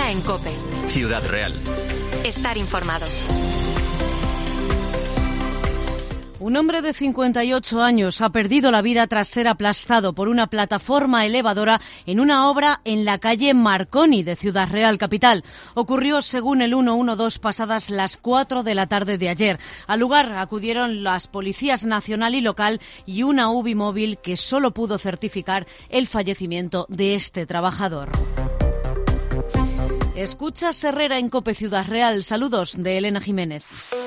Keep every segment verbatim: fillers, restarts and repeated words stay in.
día en COPE. Ciudad Real. Estar informado. Un hombre de cincuenta y ocho años ha perdido la vida tras ser aplastado por una plataforma elevadora en una obra en la calle Marconi de Ciudad Real, capital. Ocurrió, según el ciento doce, pasadas las cuatro de la tarde de ayer. Al lugar acudieron las policías nacional y local y una U B I móvil que solo pudo certificar el fallecimiento de este trabajador. Escucha Herrera en COPE Ciudad Real. Saludos de Elena Jiménez.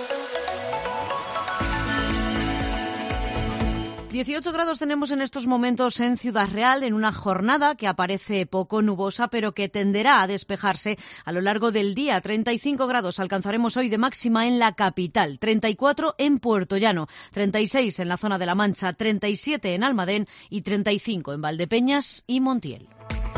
dieciocho grados tenemos en estos momentos en Ciudad Real, en una jornada que aparece poco nubosa, pero que tenderá a despejarse a lo largo del día. treinta y cinco grados alcanzaremos hoy de máxima en la capital, treinta y cuatro en Puerto Llano, treinta y seis en la zona de La Mancha, treinta y siete en Almadén y treinta y cinco en Valdepeñas y Montiel.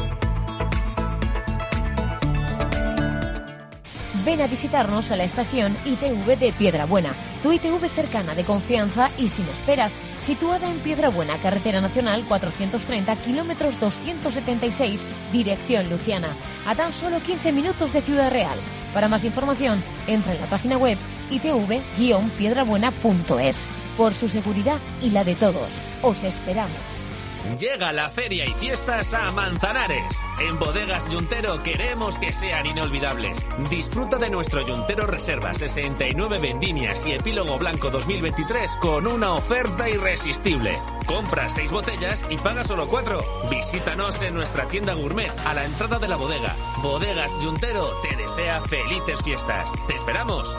Ven a visitarnos a la estación I T V de Piedrabuena, tu I T V cercana, de confianza y sin esperas, situada en Piedrabuena, carretera nacional cuatrocientos treinta, kilómetros doscientos setenta y seis, dirección Luciana, a tan solo quince minutos de Ciudad Real. Para más información, entra en la página web i t v guion piedrabuena punto es. Por su seguridad y la de todos, os esperamos. Llega la feria y fiestas a Manzanares. En Bodegas Yuntero queremos que sean inolvidables. Disfruta de nuestro Yuntero Reserva sesenta y nueve Vendimias y Epílogo Blanco dos mil veintitrés con una oferta irresistible. Compra seis botellas y paga solo cuatro. Visítanos en nuestra tienda gourmet a la entrada de la bodega. Bodegas Yuntero te desea felices fiestas. ¡Te esperamos!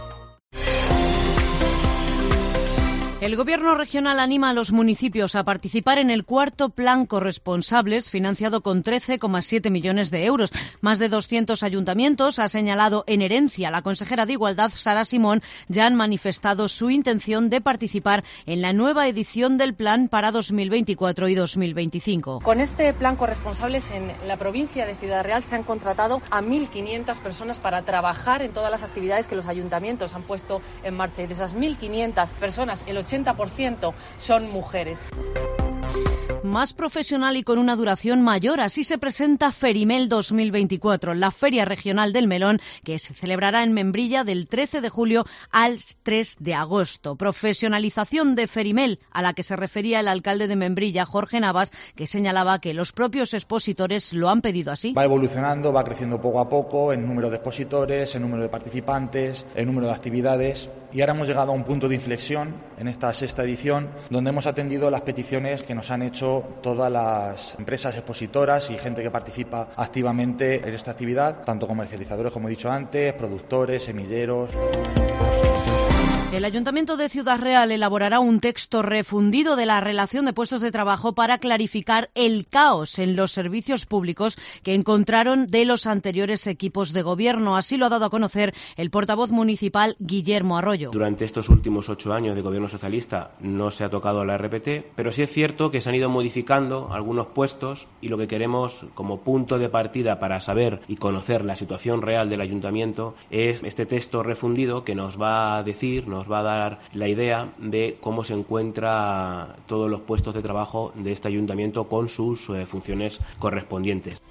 El Gobierno regional anima a los municipios a participar en el cuarto Plan Corresponsables, financiado con trece coma siete millones de euros. Más de doscientos ayuntamientos, ha señalado en Herencia la consejera de Igualdad, Sara Simón, ya han manifestado su intención de participar en la nueva edición del plan para dos mil veinticuatro y dos mil veinticinco. Con este Plan Corresponsables en la provincia de Ciudad Real se han contratado a mil quinientas personas para trabajar en todas las actividades que los ayuntamientos han puesto en marcha, y de esas mil quinientas personas, el ochenta por ciento son mujeres. Más profesional y con una duración mayor. Así se presenta Ferimel dos mil veinticuatro, la Feria Regional del Melón, que se celebrará en Membrilla del trece de julio al tres de agosto. Profesionalización de Ferimel, a la que se refería el alcalde de Membrilla, Jorge Navas, que señalaba que los propios expositores lo han pedido así. Va evolucionando, va creciendo poco a poco en número de expositores, en número de participantes, en número de actividades, y ahora hemos llegado a un punto de inflexión en esta sexta edición, donde hemos atendido las peticiones que nos han hecho todas las empresas expositoras y gente que participa activamente en esta actividad, tanto comercializadores, como he dicho antes, productores, semilleros. El Ayuntamiento de Ciudad Real elaborará un texto refundido de la relación de puestos de trabajo para clarificar el caos en los servicios públicos que encontraron de los anteriores equipos de gobierno. Así lo ha dado a conocer el portavoz municipal Guillermo Arroyo. Durante estos últimos ocho años de gobierno socialista no se ha tocado la R P T, pero sí es cierto que se han ido modificando algunos puestos, y lo que queremos como punto de partida para saber y conocer la situación real del ayuntamiento es este texto refundido que nos va a decir, nos va a dar la idea de cómo se encuentra todos los puestos de trabajo de este ayuntamiento con sus eh, funciones correspondientes.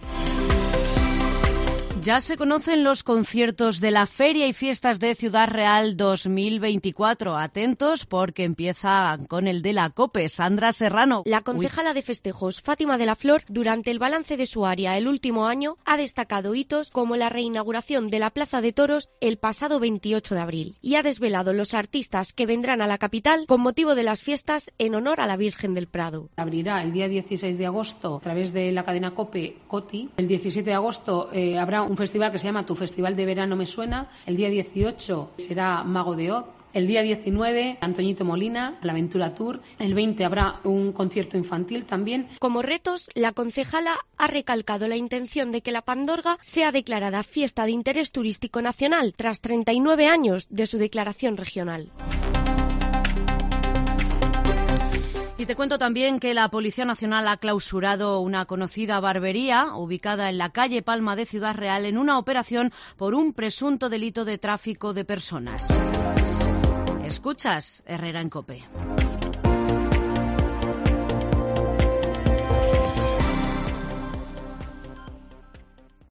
Ya se conocen los conciertos de la Feria y Fiestas de Ciudad Real dos mil veinticuatro. Atentos, porque empieza con el de la COPE. Sandra Serrano. La concejala de festejos, Fátima de la Flor, durante el balance de su área el último año, ha destacado hitos como la reinauguración de la Plaza de Toros el pasado veintiocho de abril, y ha desvelado los artistas que vendrán a la capital con motivo de las fiestas en honor a la Virgen del Prado. Abrirá el día dieciséis de agosto a través de la cadena COPE Coti. El diecisiete de agosto eh, habrá un festival que se llama Tu Festival de Verano Me Suena. El día dieciocho será Mago de Oz. El día diecinueve, Antoñito Molina, la Aventura Tour. El veinte habrá un concierto infantil también. Como retos, la concejala ha recalcado la intención de que la Pandorga sea declarada fiesta de interés turístico nacional tras treinta y nueve años de su declaración regional. Y te cuento también que la Policía Nacional ha clausurado una conocida barbería ubicada en la calle Palma de Ciudad Real en una operación por un presunto delito de tráfico de personas. Escuchas Herrera en COPE.